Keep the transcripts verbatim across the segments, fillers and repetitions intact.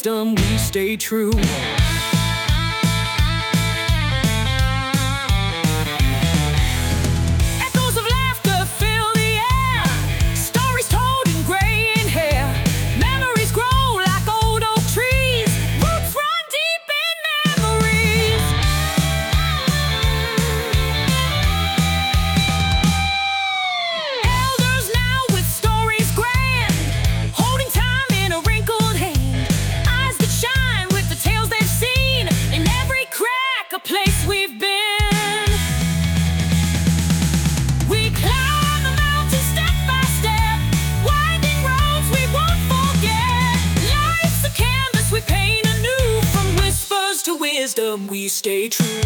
wisdom we stay true. Echoes of laughter fill the air, stories told in gray and hair. Memories grow like old oak trees, roots run deep in memories. Elders now with stories grand, holding time in a wrinkled hand. Eyes that shine with the tales they've seen, in every crack a place we've been. We climb the mountain step by step, winding roads we won't forget. Life's a canvas we paint anew, from whispers to wisdom we stay true.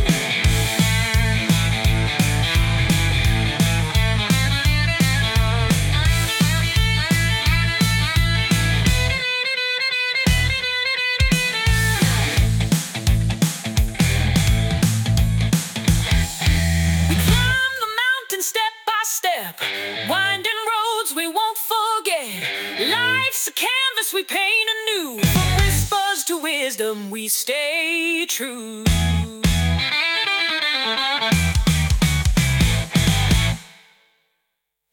We climb the mountain step by step, winding roads we won't forget. Life's a canvas we paint anew, from whispers to wisdom we stay true.